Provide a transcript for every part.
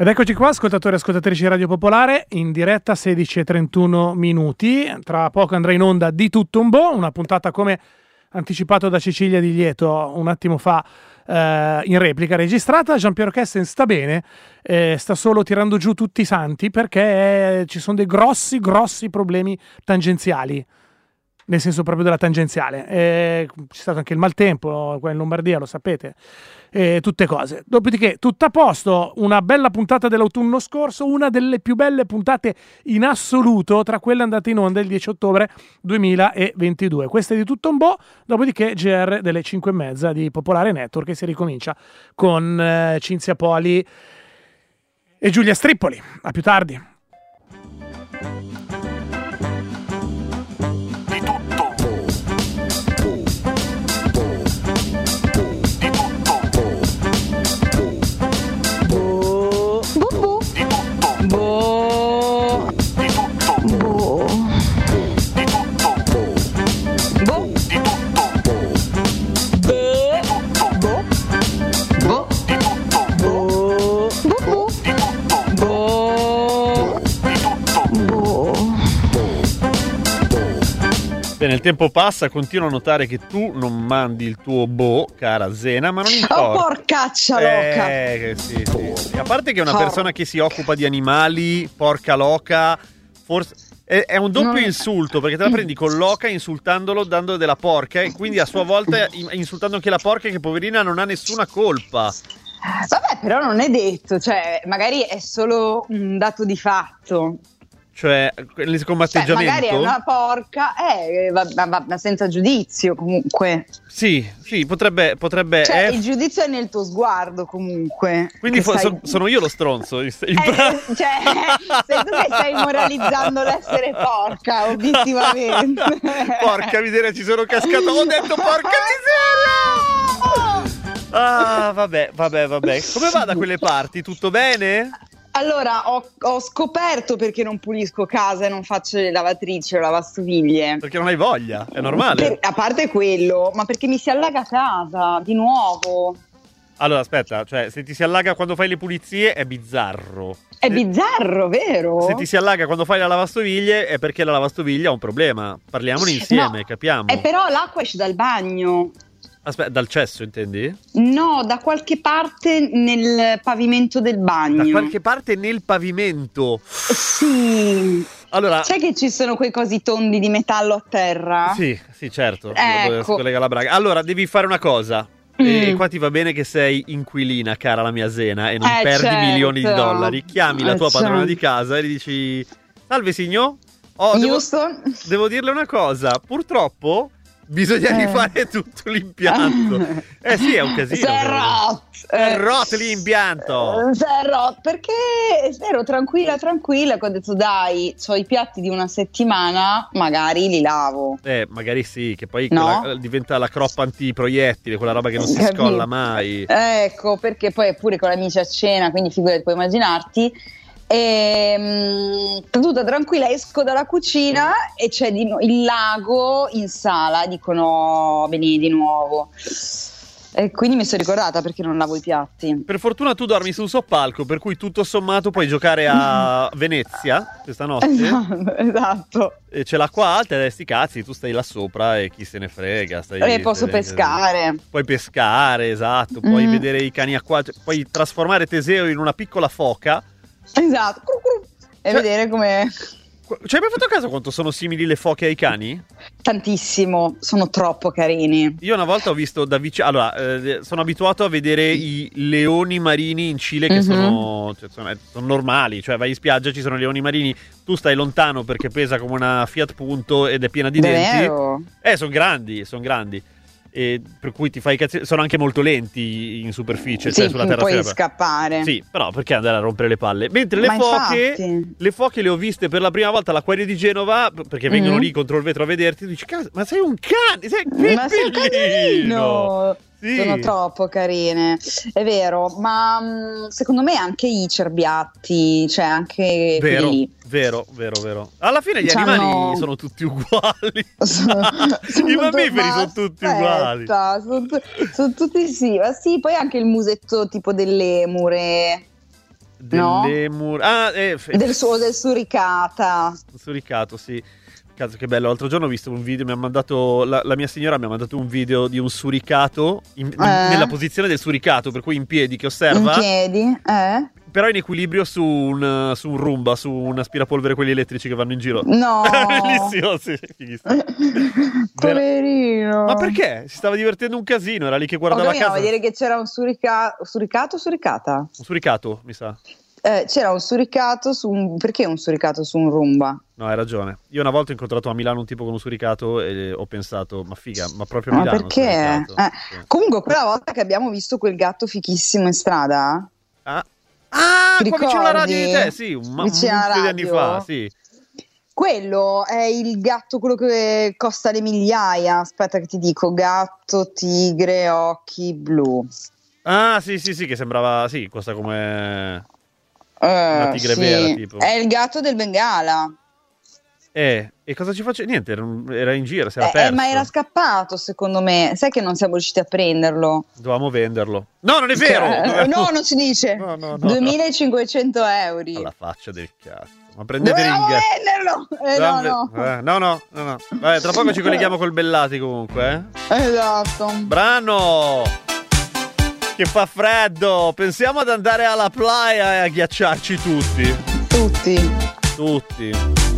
Ed eccoci qua, ascoltatori e ascoltatrici di Radio Popolare, in diretta 16:31 minuti. Tra poco andrà in onda Di tutto un po', una puntata come anticipato da Cecilia Di Lieto un attimo fa, in replica registrata. Giampiero Kesten sta bene, sta solo tirando giù tutti i santi perché ci sono dei grossi problemi tangenziali. Nel senso proprio della tangenziale. C'è stato anche il maltempo qua in Lombardia, lo sapete, tutte cose. Dopodiché tutto a posto, una bella puntata dell'autunno scorso, una delle più belle puntate in assoluto tra quelle andate in onda il 10 ottobre 2022. Questa è Di tutto un po', dopodiché GR delle 5:30 di Popolare Network, che si ricomincia con Cinzia Poli e Giulia Strippoli. A più tardi. Bene, il tempo passa, continuo a notare che tu non mandi il tuo boh, cara Zena, ma non importa. Oh, porcaccia loca! Sì. E a parte che è una persona che si occupa di animali, porca loca, forse è un doppio insulto, perché te la prendi con loca insultandolo, dando della porca, e quindi a sua volta insultando anche la porca, che poverina non ha nessuna colpa. Vabbè, però non è detto, cioè magari è solo un dato di fatto. Cioè, come atteggiamento? Magari è una porca, ma senza giudizio comunque. Sì, potrebbe. Cioè, il giudizio è nel tuo sguardo comunque. Quindi sono io lo stronzo. Cioè, sei tu che stai moralizzando l'essere porca, obiettivamente. Porca miseria, ci sono cascato. Ho detto porca miseria! Ah, vabbè. Come va da quelle parti? Tutto bene? Allora, ho scoperto perché non pulisco casa e non faccio le lavatrici o lavastoviglie. Perché non hai voglia, è normale. A parte quello, ma perché mi si allaga casa, di nuovo. Allora, aspetta, cioè, se ti si allaga quando fai le pulizie è bizzarro. È bizzarro, vero? Se ti si allaga quando fai la lavastoviglie è perché la lavastoviglie ha un problema. Parliamone insieme, no, capiamo. Però l'acqua esce dal bagno. Aspetta, dal cesso intendi? No, da qualche parte nel pavimento del bagno. Da qualche parte nel pavimento? Sì. Allora, sai che ci sono quei cosi tondi di metallo a terra? Sì, certo. Ecco. Si collega la braga. Allora, devi fare una cosa. E qua ti va bene che sei inquilina, cara la mia Zena, e non perdi milioni di dollari. Chiami la tua padrona di casa e gli dici: salve signor, devo dirle una cosa. Purtroppo bisogna rifare tutto l'impianto. Sì, è un casino. È rotto l'impianto. Perché ero tranquilla che ho detto dai, c'ho i piatti di una settimana, magari li lavo. Magari sì, che poi diventa la croppa antiproiettile, quella roba che non si scolla mai. Ecco, perché poi è pure con amici a cena, quindi figurati, puoi immaginarti. E tutta tranquilla esco dalla cucina e c'è il lago in sala, dicono vieni di nuovo, e quindi mi sono ricordata perché non lavo i piatti. Per fortuna tu dormi su un soppalco, per cui tutto sommato puoi giocare a Venezia questa notte. Esatto. E c'è l'acqua alta e sti cazzi, tu stai là sopra e chi se ne frega. Posso pescare. Puoi pescare, esatto, puoi vedere i cani acquatici, puoi trasformare Teseo in una piccola foca. Esatto, e vedere come. Ci hai mai fatto caso quanto sono simili le foche ai cani? Tantissimo, sono troppo carini. Io una volta ho visto da vicino. Allora, sono abituato a vedere i leoni marini in Cile che sono normali, cioè vai in spiaggia, ci sono leoni marini, tu stai lontano perché pesa come una Fiat Punto ed è piena di denti. Sono grandi. E per cui ti fai cazzi, sono anche molto lenti in superficie, sì, cioè sulla terra puoi scappare. Sì, però perché andare a rompere le palle? Mentre le foche le ho viste per la prima volta all'acquario di Genova, perché vengono lì contro il vetro a vederti, tu dici ma sei un cane, sei bellino. Sì. Sono troppo carine, è vero, ma secondo me anche i cerbiatti, cioè anche quelli. Vero. Alla fine gli animali sono tutti uguali. I mammiferi sono tutti uguali. Sono tutti sì, ma sì, poi anche il musetto tipo dell'emure. Dell'emur... No? Del suricata. Suricato, sì. Cazzo, che bello. L'altro giorno ho visto un video, mi ha mandato la mia signora mi ha mandato un video di un suricato nella posizione del suricato, per cui in piedi, che osserva. In piedi, Però in equilibrio su un Roomba, su un aspirapolvere, quelli elettrici che vanno in giro. No! Bellissimo, sì, fighissimo. Poverino. Ma perché? Si stava divertendo un casino, era lì che guardava casa. A vedere che c'era un suricato o suricata? Un suricato, mi sa. C'era un suricato perché un suricato su un Roomba? No, hai ragione. Io una volta ho incontrato a Milano un tipo con un suricato e ho pensato, ma figa, ma proprio a Milano. Ma perché? Sì. Comunque quella volta che abbiamo visto quel gatto fichissimo in strada. Qua vicino alla radio di te, sì, un paio di anni fa, sì. Quello è il gatto, quello che costa le migliaia. Aspetta che ti dico, gatto, tigre, occhi blu. Ah, sì, che sembrava, sì, costa come una tigre vera, tipo. È il gatto del Bengala. E cosa ci faceva? Niente, era in giro, si era perso. Ma era scappato, secondo me. Sai che non siamo riusciti a prenderlo? Dovevamo venderlo. No, non è vero! No, non si dice. No. 2.500 euro. Alla faccia del cazzo. Ma prendete venderlo! No. Vabbè, tra poco ci colleghiamo col Bellati comunque. Esatto. Brano! Che fa freddo! Pensiamo ad andare alla playa e a ghiacciarci tutti. Tutti.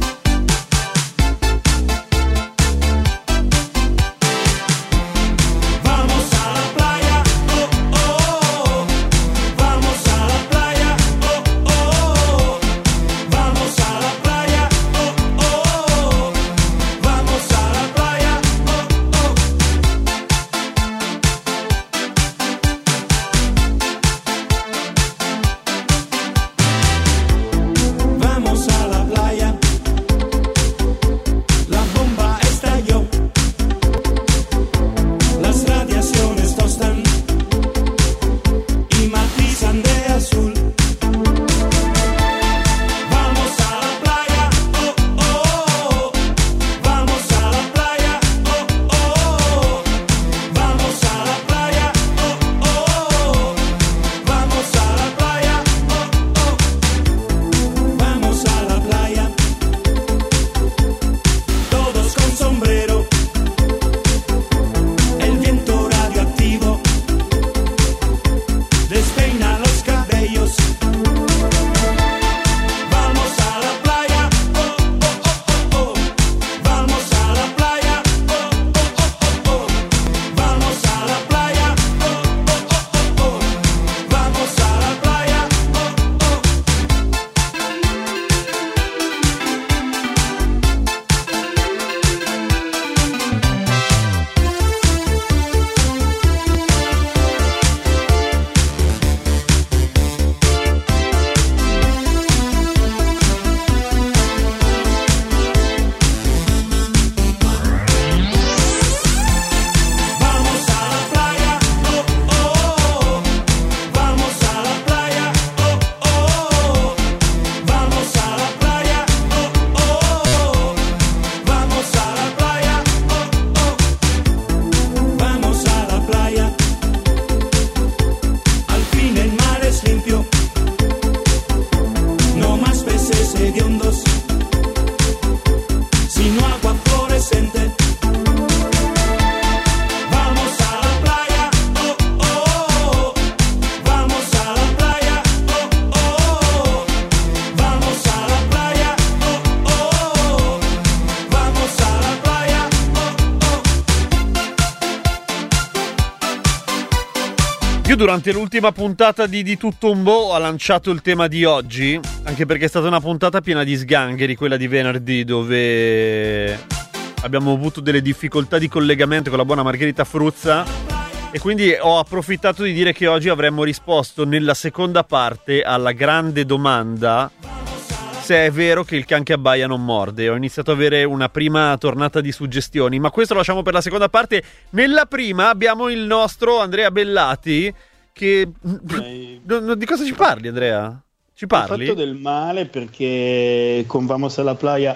Io durante l'ultima puntata di Tutto un Bo' ho lanciato il tema di oggi, anche perché è stata una puntata piena di sgangheri, quella di venerdì, dove abbiamo avuto delle difficoltà di collegamento con la buona Margherita Fruzza, e quindi ho approfittato di dire che oggi avremmo risposto nella seconda parte alla grande domanda se è vero che il can che abbaia non morde. Ho iniziato ad avere una prima tornata di suggestioni, ma questo lo lasciamo per la seconda parte. Nella prima abbiamo il nostro Andrea Bellati che... Di cosa ci parli, Andrea? Ci parli? Ho fatto del male perché con Vamos alla Playa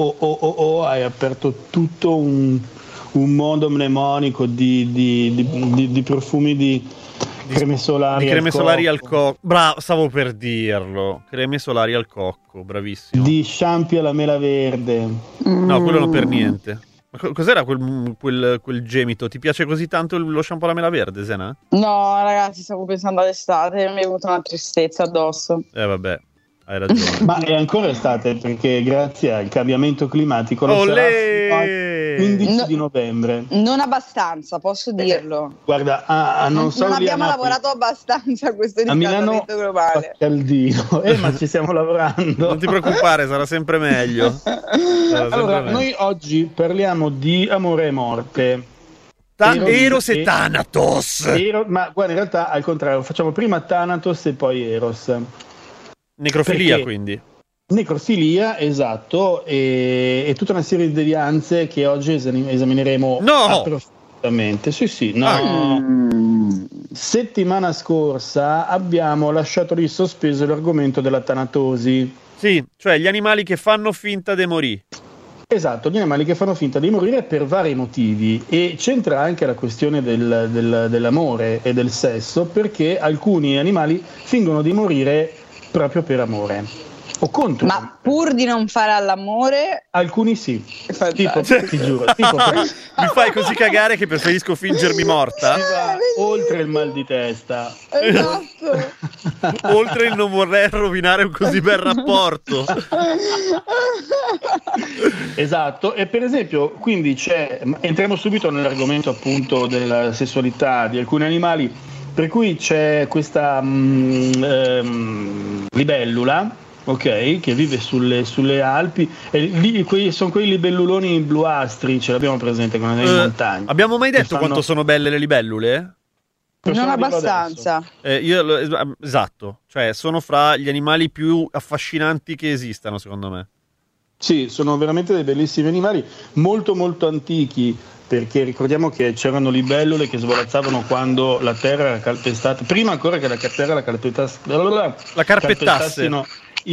hai aperto tutto un mondo mnemonico di profumi creme solari al cocco. Bravo, stavo per dirlo. Creme solari al cocco, bravissimo. Di shampoo alla mela verde. No, quello non per niente. Ma cos'era quel gemito? Ti piace così tanto lo shampoo alla mela verde, Zena? No, ragazzi, stavo pensando all'estate, mi è venuta una tristezza addosso. Vabbè, hai ragione. Ma è ancora estate, perché grazie al cambiamento climatico lo sarà fino al 15 di novembre. Non abbastanza, posso dirlo. Guarda, non abbiamo lavorato abbastanza a questo riscaldamento globale. Fa caldino, ma ci stiamo lavorando. Non ti preoccupare, sarà sempre meglio. Noi oggi parliamo di amore e morte. Eros e Thanatos. Ma guarda, in realtà al contrario, facciamo prima Thanatos e poi Eros. Necrofilia, quindi. Necrofilia, esatto, e tutta una serie di devianze che oggi esamineremo approfonditamente. Sì, no. Settimana scorsa abbiamo lasciato lì sospeso l'argomento della tanatosi. Sì, cioè gli animali che fanno finta di morire. Esatto, gli animali che fanno finta di morire per vari motivi, e c'entra anche la questione dell'amore e del sesso, perché alcuni animali fingono di morire proprio per amore o contro. Ma pur di non fare all'amore? Alcuni sì. Tipo, ti giuro, mi fai così cagare che preferisco fingermi morta. Oltre il mal di testa. Esatto. Oltre il non vorrei rovinare un così bel rapporto. Esatto. E per esempio, quindi entriamo subito nell'argomento appunto della sessualità di alcuni animali, per cui c'è questa libellula, ok, che vive sulle Alpi, e sono quei libelluloni bluastri, ce l'abbiamo presente quando andiamo in montagna. Abbiamo mai detto quanto sono belle le libellule? Non abbastanza. Esatto, cioè sono fra gli animali più affascinanti che esistano, secondo me. Sì, sono veramente dei bellissimi animali, molto molto antichi, perché ricordiamo che c'erano libellule che svolazzavano quando la terra era calpestata, prima ancora che la terra la carpettassero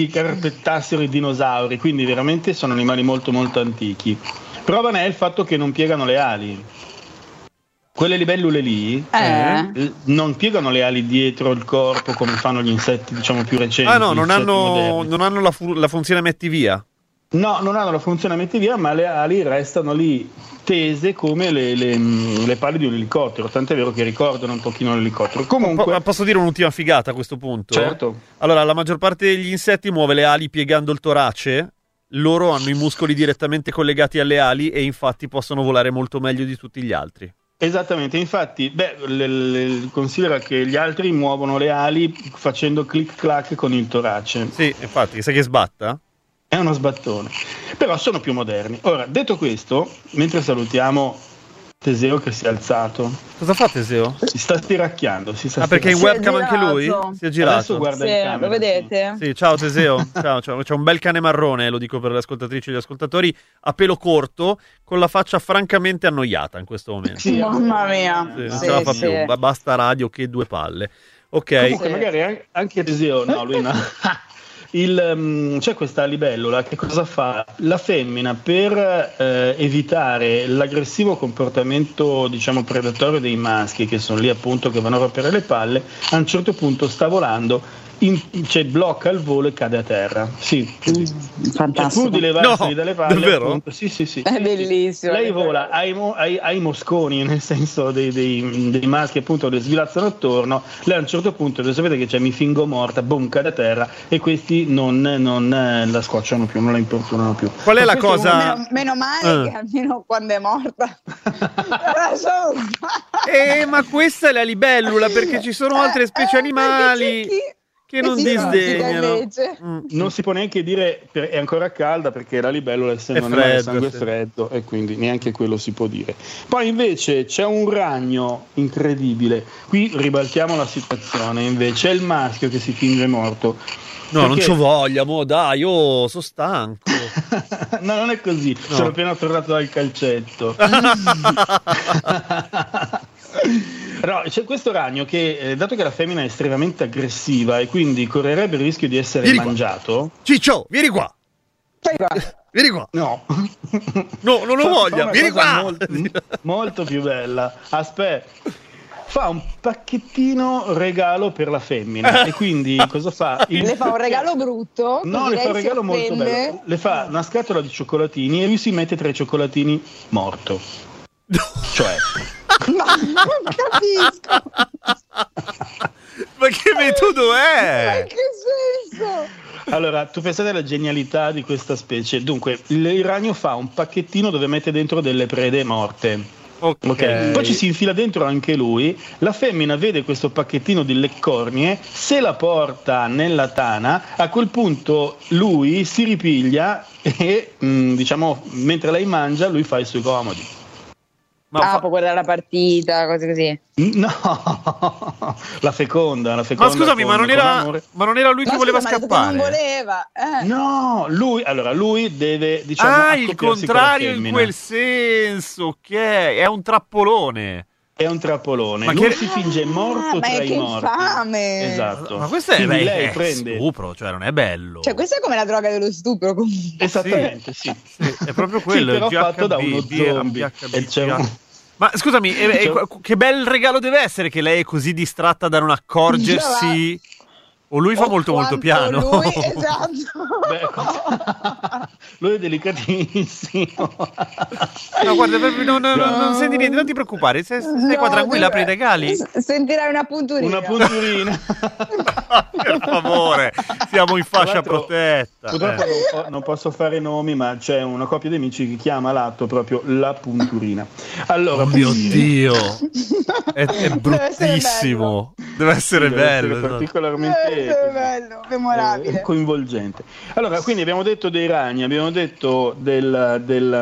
i dinosauri, quindi veramente sono animali molto molto antichi. Prova ne è il fatto che non piegano le ali. Quelle libellule lì non piegano le ali dietro il corpo come fanno gli insetti, diciamo, più recenti. Non hanno la funzione metti via. No, non hanno la funzione metti via, ma le ali restano lì tese come le pale di un elicottero, tant'è vero che ricordano un pochino l'elicottero. Comunque, posso dire un'ultima figata a questo punto? Certo. Allora, la maggior parte degli insetti muove le ali piegando il torace. Loro hanno i muscoli direttamente collegati alle ali e infatti possono volare molto meglio di tutti gli altri. Esattamente, infatti, considera che gli altri muovono le ali facendo clic clac con il torace. Sì, infatti, sai che sbatta? È uno sbattone, però sono più moderni. Ora, detto questo, mentre salutiamo Teseo che si è alzato. Cosa fa Teseo? Si sta stiracchiando. Perché in webcam anche lui? Si è girato. Adesso guarda in camera. Lo vedete? Sì, ciao Teseo. Ciao. C'è un bel cane marrone, lo dico per le ascoltatrici e gli ascoltatori, a pelo corto, con la faccia francamente annoiata in questo momento. Sì, mamma mia. Sì, non ce la fa più. Basta radio che due palle. Ok. Comunque magari anche Teseo, no, lui no. C'è questa libellula che cosa fa? La femmina, per evitare l'aggressivo comportamento, diciamo, predatorio dei maschi, che sono lì appunto che vanno a rompere le palle, a un certo punto sta volando, blocca il volo e cade a terra. Sì, fantastico. Pur di levarseli dalle palle, davvero? Appunto, sì. È bellissimo. Lei vola ai mosconi, nel senso dei maschi, appunto, le svilazzano attorno. Lei a un certo punto, lo sapete che mi fingo morta, boom, cade a terra, e questi non la scocciano più, non la importunano più. Qual è la cosa? Meno male che almeno quando è morta. Ma questa è la libellula, perché ci sono altre specie animali che non disdegnano. Non si può neanche dire è ancora calda, perché la libellula essendo un sangue freddo, e quindi neanche quello si può dire. Poi invece c'è un ragno incredibile. Qui ribaltiamo la situazione, invece è il maschio che si finge morto. No, perché... non c'ho voglia, dai, sono stanco. No, non è così, sono appena tornato dal calcetto. Però c'è questo ragno che, dato che la femmina è estremamente aggressiva e quindi correrebbe il rischio di essere mangiato. Ciccio, vieni qua. Vieni qua. No, non ho voglia. Vieni qua. Molto più bella. Aspetta. fa un pacchettino regalo per la femmina e quindi cosa fa? Le fa un regalo brutto? No, le fa un regalo molto bello. Le fa una scatola di cioccolatini e lui si mette tra i cioccolatini morto. Cioè, ma non capisco. Ma che metodo è? Ma che senso? Allora, tu pensate alla genialità di questa specie. Dunque, il ragno fa un pacchettino dove mette dentro delle prede morte. Okay. Poi ci si infila dentro anche lui. La femmina vede questo pacchettino di leccornie, se la porta nella tana, a quel punto lui si ripiglia e diciamo mentre lei mangia lui fa i suoi comodi. Può guardare la partita, cose così. No, la feconda. Ma scusami, ma non era lui che voleva scappare? Non voleva. No, lui deve, diciamo, il contrario in quel senso, ok, è un trappolone. È un trappolone. Ma lui si finge morto tra i morti. Infame. Esatto. Ma questo è, lei prende stupro, cioè non è bello. Cioè questa è come la droga dello stupro comunque. Esattamente, sì. È proprio quello, sì, però GHB, fatto da uno zombie. Ma scusami, che bel regalo deve essere che lei è così distratta da non accorgersi. O lui fa molto piano. Lui, esatto. Lui è delicatissimo. No, guarda, non senti niente, non ti preoccupare. Stai qua tranquilla, apri i regali. Sentirai una punturina. Per favore, siamo in fascia protetta. Purtroppo non posso fare nomi, ma c'è una coppia di amici che chiama l'atto proprio la punturina. Allora, oh mio Dio, è bruttissimo. Deve essere bello. Particolarmente bello, memorabile, coinvolgente. Allora, quindi abbiamo detto dei ragni, abbiamo detto del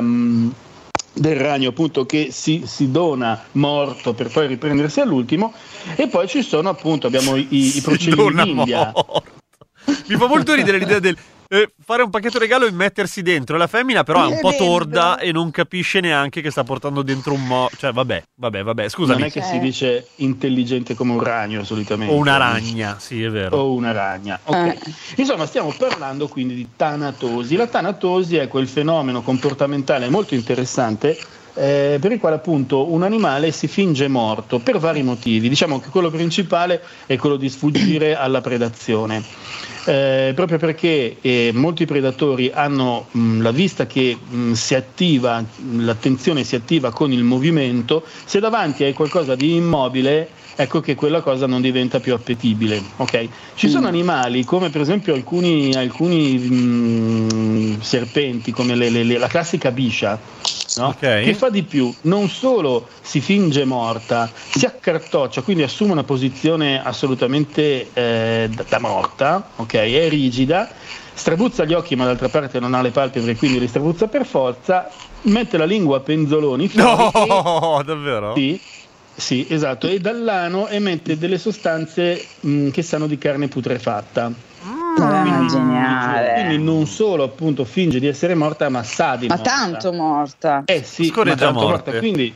ragno appunto che si dona morto per poi riprendersi all'ultimo, e poi ci sono appunto abbiamo i procedimenti in India. Mi fa molto ridere l'idea del fare un pacchetto regalo e mettersi dentro. La femmina però è un po' torda e non capisce neanche che sta portando dentro un cioè vabbè, scusami. Non è che si dice intelligente come un ragno solitamente. O una ragna, sì, è vero. O una ragna, ok. Insomma, stiamo parlando quindi di tanatosi. La tanatosi è quel fenomeno comportamentale molto interessante per il quale appunto un animale si finge morto per vari motivi. Diciamo che quello principale è quello di sfuggire alla predazione. Proprio perché molti predatori hanno la vista che si attiva, l'attenzione si attiva con il movimento. Se davanti hai qualcosa di immobile, ecco che quella cosa non diventa più appetibile, ok? Ci sono animali come per esempio alcuni serpenti, come la classica biscia, no? Okay. Che fa di più, non solo si finge morta, si accartoccia, quindi assume una posizione assolutamente da morta, ok? È rigida, strabuzza gli occhi ma d'altra parte non ha le palpebre, quindi li strabuzza per forza, mette la lingua a penzoloni fuori. No, davvero? Sì, esatto, e dall'ano emette delle sostanze che sanno di carne putrefatta. Geniale. Quindi non solo appunto finge di essere morta, ma sa di morta. Ma tanto morta. Sì, scorreggia morte. Quindi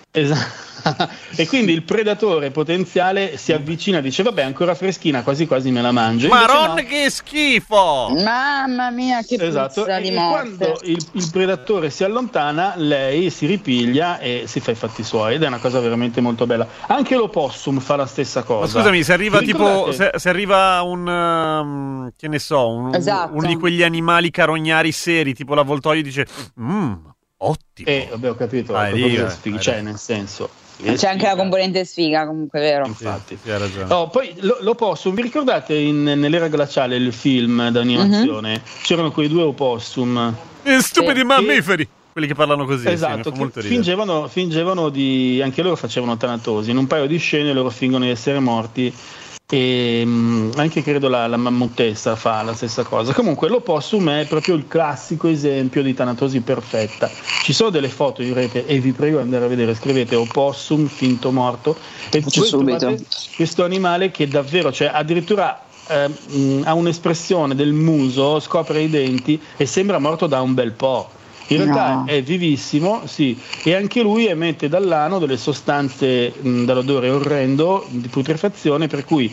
e quindi il predatore potenziale si avvicina e dice vabbè, ancora freschina, quasi quasi me la mangio. Maron, che schifo! Mamma mia, che puzza di morte. Quando il predatore si allontana, lei si ripiglia e si fa i fatti suoi, ed è una cosa veramente molto bella. Anche l'opossum fa la stessa cosa. Ma scusami, se arriva se arriva un che ne so, uno di quegli animali carognari seri, tipo l'avvoltoio, e dice ottimo. Vabbè, ho capito, cioè nel senso c'è anche la componente sfiga, comunque, vero? Infatti, sì, hai ragione. Poi l'opossum, vi ricordate nell'era glaciale il film d'animazione? C'erano quei due opossum stupidi mammiferi, quelli che parlano così. Esatto, sì, molto fingevano di, anche loro facevano tanatosi. In un paio di scene loro fingono di essere morti, e anche credo la mammutessa fa la stessa cosa. Comunque l'opossum è proprio il classico esempio di tanatosi perfetta. Ci sono delle foto in rete e vi prego di andare a vedere, scrivete opossum finto morto e trovate questo animale che davvero, cioè addirittura ha un'espressione del muso, scopre i denti e sembra morto da un bel po'. In realtà è vivissimo, sì, e anche lui emette dall'ano delle sostanze dall'odore orrendo di putrefazione, per cui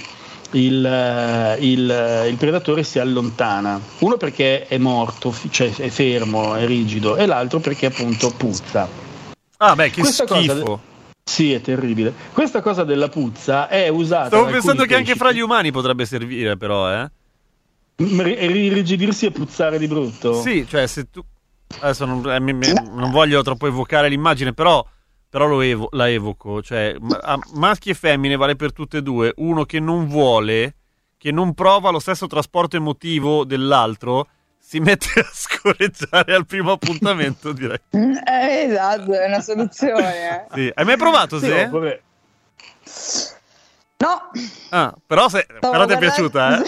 il predatore si allontana. Uno perché è morto, cioè è fermo, è rigido, e l'altro perché appunto puzza. Che schifo. Sì, è terribile. Questa cosa della puzza è usata. Stavo pensando che anche fra gli umani potrebbe servire, però, Irrigidirsi e puzzare di brutto? Sì, cioè se tu... Adesso non voglio troppo evocare l'immagine, però la evoco. Cioè, maschi e femmine vale per tutte e due. Uno che non vuole, che non prova lo stesso trasporto emotivo dell'altro, si mette a scorreggiare al primo appuntamento, direi. Esatto, è una soluzione. Sì. Hai mai provato, Sì, Se? No. Però ti è piaciuta,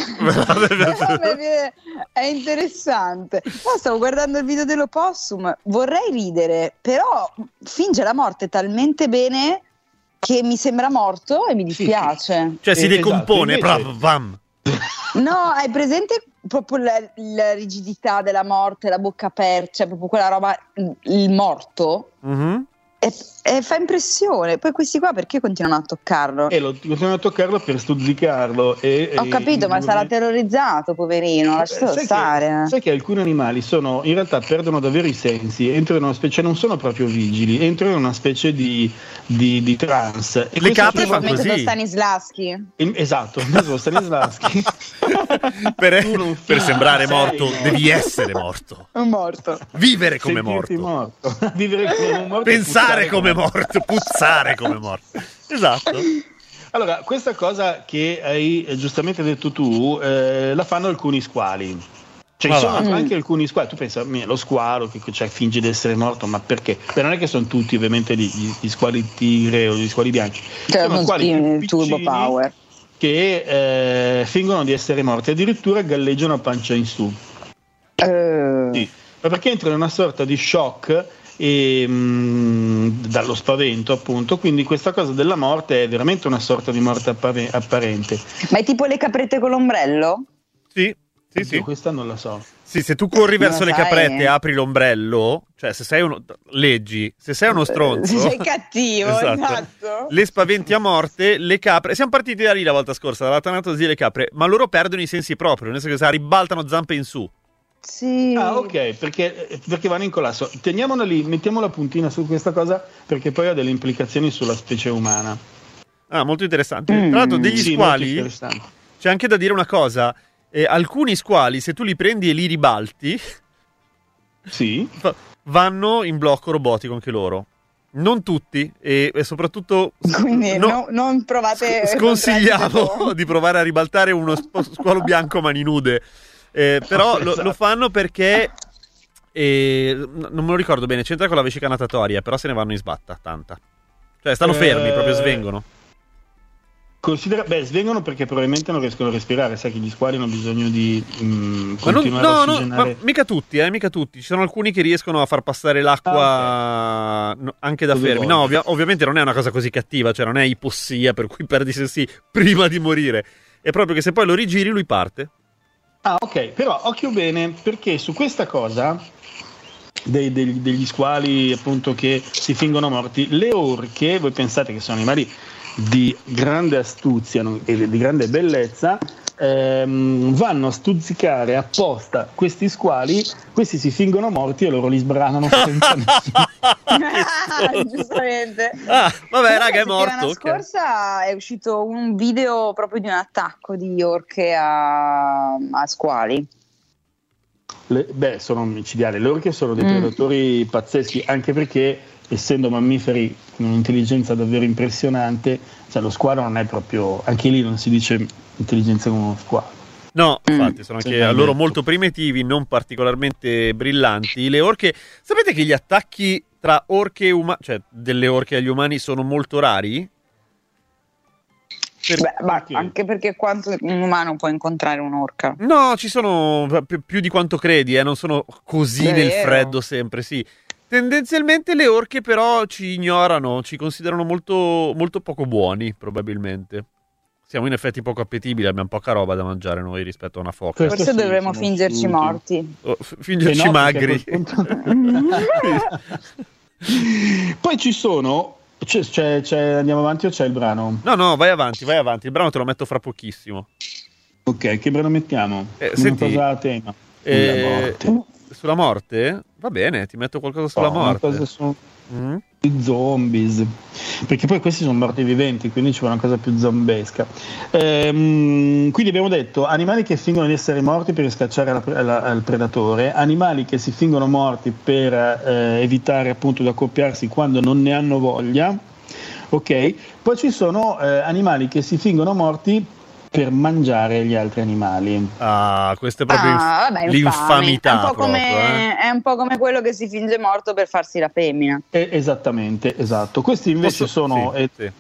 È interessante. No, stavo guardando il video dell'opossum. Vorrei ridere, però finge la morte talmente bene che mi sembra morto e mi dispiace. Sì. Cioè si decompone, esatto, bam. No, hai presente proprio la rigidità della morte, la bocca aperta, cioè proprio quella roba, il morto? Mm-hmm. E fa impressione. Poi questi qua perché continuano a toccarlo? Continuano a toccarlo per stuzzicarlo. Ho capito, ma sarà terrorizzato, poverino. Lasciatelo stare. Sai che alcuni animali in realtà perdono davvero i sensi, entrano in una specie, non sono proprio vigili, entrano in una specie di trance. Le capre fanno così. Metodo Stanislavski. Esatto, il metodo Stanislavski. per sembrare morto, devi essere morto. Morto. Vivere come morto. Vivere come un morto. Pensare come morto, puzzare come morto. Esatto. Allora, questa cosa che hai giustamente detto tu, la fanno alcuni squali. Cioè, sono anche alcuni squali. Tu pensi, lo squalo che finge di essere morto, ma perché? Beh, non è che sono tutti ovviamente gli squali tigre o gli squali bianchi. Sono squali più Turbo Power che fingono di essere morti, addirittura galleggiano a pancia in su. Sì, ma perché entrano in una sorta di shock dallo spavento, appunto. Quindi questa cosa della morte è veramente una sorta di morte apparente. Ma è tipo le caprette con l'ombrello? Sì. Questa non la so. Sì, se tu corri verso le caprette e apri l'ombrello, cioè se sei leggi, se sei uno stronzo, sei cattivo, esatto. Le spaventi a morte, le capre. Siamo partiti da lì la volta scorsa, dalla tanatosi le capre, ma loro perdono i sensi proprio, nel senso che ribaltano zampe in su. Sì. Ah, ok, perché vanno in collasso. Teniamola lì, mettiamo la puntina su questa cosa, perché poi ha delle implicazioni sulla specie umana. Molto interessante. Tra l'altro degli squali c'è anche da dire una cosa. Alcuni squali, se tu li prendi e li ribalti, vanno in blocco robotico anche loro. Non tutti, e soprattutto quindi non provate. Sconsigliamo di provare a ribaltare uno squalo bianco a mani nude. Però lo fanno perché non me lo ricordo bene, c'entra con la vescica natatoria, però se ne vanno in sbatta tanta. Cioè stanno fermi, proprio svengono. Svengono perché probabilmente non riescono a respirare. Sai che gli squali hanno bisogno di continuare a ossigenare. Ma mica tutti. Ci sono alcuni che riescono a far passare l'acqua anche da fermi. No, ovviamente non è una cosa così cattiva, cioè non è ipossia per cui perdi i sensi prima di morire. È proprio che se poi lo rigiri lui parte. Ah, ok, però occhio bene, perché su questa cosa degli squali appunto che si fingono morti, le orche, voi pensate che sono animali di grande astuzia e di grande bellezza, vanno a stuzzicare apposta questi squali, questi si fingono morti e loro li sbranano senza nessuno. Giustamente. Vabbè, raga, è morto. L'anno scorsa è uscito un video proprio di un attacco di orche a squali. Sono micidiali. Le orche sono dei predatori pazzeschi, anche perché essendo mammiferi con un'intelligenza davvero impressionante, cioè lo squalo non è proprio, anche lì non si dice intelligenza come uno squalo. No, infatti sono anche a loro molto primitivi, non particolarmente brillanti. Le orche, sapete che gli attacchi tra orche e umani, cioè delle orche agli umani, sono molto rari? Anche perché quanto un umano può incontrare un'orca? No, ci sono più di quanto credi, non sono così nel freddo sempre, sì. Tendenzialmente le orche però ci ignorano, ci considerano molto, molto poco buoni, probabilmente. Siamo in effetti poco appetibili, abbiamo poca roba da mangiare noi rispetto a una foca. Forse dovremmo fingerci morti. Fingerci magri. Poi ci sono... andiamo avanti o c'è il brano? No, vai avanti. Il brano te lo metto fra pochissimo. Ok, che brano mettiamo? Senti, cosa a tema? Sulla morte? Va bene, ti metto qualcosa sulla morte. zombies, perché poi questi sono morti viventi, quindi ci vuole una cosa più zombesca. Quindi abbiamo detto animali che fingono di essere morti per scacciare al predatore, animali che si fingono morti per evitare appunto di accoppiarsi quando non ne hanno voglia, ok? Poi ci sono animali che si fingono morti per mangiare gli altri animali. Ah, questo è proprio l'infamità. È un po' come quello che si finge morto per farsi la femmina. Esattamente, esatto. Questi invece sono...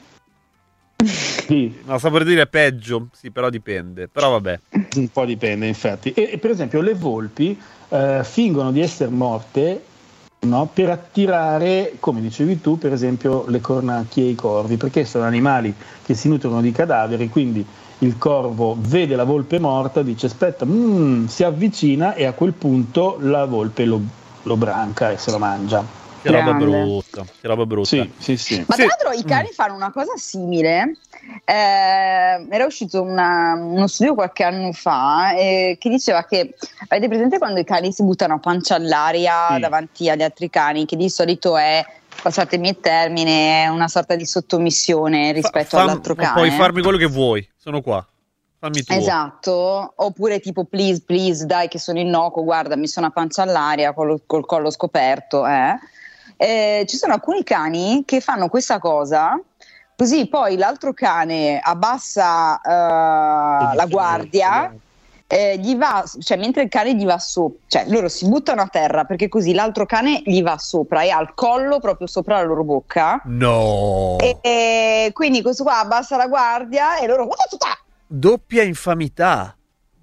Sì. No, sto per dire peggio, sì, però dipende. Però vabbè. Un po' dipende, infatti. E per esempio le volpi fingono di essere morte, no, per attirare, come dicevi tu, per esempio le cornacchie e i corvi, perché sono animali che si nutrono di cadaveri, quindi il corvo vede la volpe morta, dice aspetta, si avvicina e a quel punto la volpe lo branca e se lo mangia. Che roba brutta. Sì. Ma tra l'altro i cani fanno una cosa simile. Era uscito uno studio qualche anno fa che diceva che, avete presente quando i cani si buttano a pancia all'aria davanti agli altri cani, che di solito è, passatemi il termine, una sorta di sottomissione rispetto all'altro cane. Puoi farmi quello che vuoi, sono qua. Fammi tu. Esatto, oppure tipo please, dai che sono innocuo, guarda mi sono a pancia all'aria col collo scoperto. Ci sono alcuni cani che fanno questa cosa, così poi l'altro cane abbassa la guardia, gli va, cioè mentre il cane gli va sopra, cioè loro si buttano a terra perché così l'altro cane gli va sopra e ha il collo proprio sopra la loro bocca. No! E quindi questo qua abbassa la guardia e loro... Doppia infamità.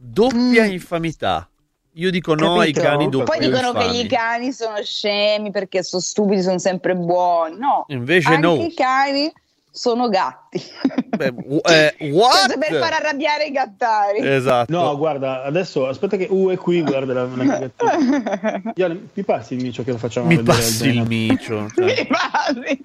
Io dico no ai cani doppio. Poi dicono che i cani sono scemi perché sono stupidi, sono sempre buoni. No, invece anche no. I cani sono gatti. What? Per far arrabbiare i gattari. Esatto. No, guarda, adesso aspetta che è qui, guarda una gattina. Mi passi il micio che lo facciamo vedere? Mi passi il micio. Cioè. Mi passi.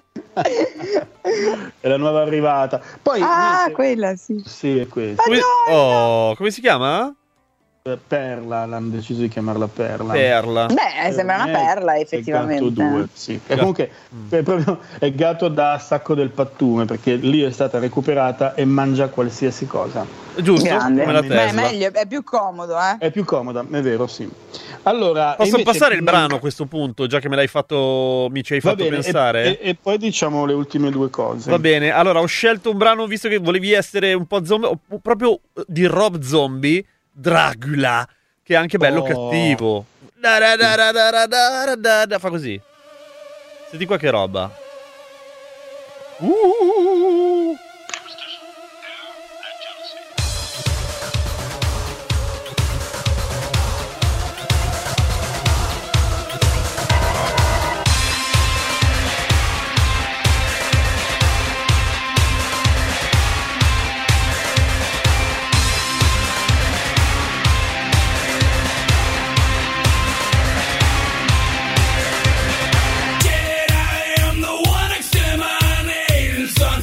È la nuova arrivata. Poi quella sì. Sì, è questa. Come si chiama? Perla, hanno deciso di chiamarla Perla. Beh, sembra una perla effettivamente. È gatto 2, sì. E comunque è gatto da sacco del pattume, perché lì è stata recuperata e mangia qualsiasi cosa. Giusto? Grande. Come la Tesla. Beh, è meglio, è più comodo, È più comoda, è vero, sì. Allora, posso passare il brano a questo punto, già che mi ci hai fatto pensare? E poi diciamo le ultime due cose. Va bene, allora ho scelto un brano, visto che volevi essere un po' zombie, proprio di Rob Zombie, Dracula, che è anche bello cattivo. Fa così. Senti qua che roba. I am the one exterminating some.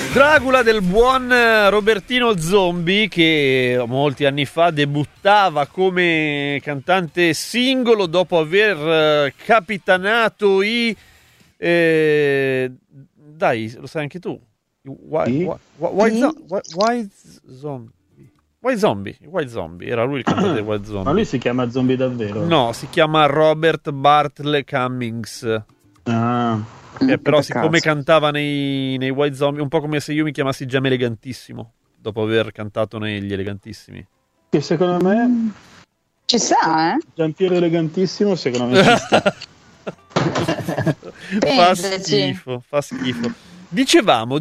Dracula del buon Robertino Zombie, che molti anni fa debuttava come cantante singolo dopo aver capitanato dai, lo sai anche tu, White Zombie, era lui il cantante di White Zombie. Ma lui si chiama Zombie davvero? No, si chiama Robert Bartlett Cummings. Però siccome cantava nei White Zombie, un po' come se io mi chiamassi Giam Elegantissimo dopo aver cantato negli Elegantissimi, che secondo me ci sta, Giampiero Elegantissimo secondo me ci sta. fa schifo. Dicevamo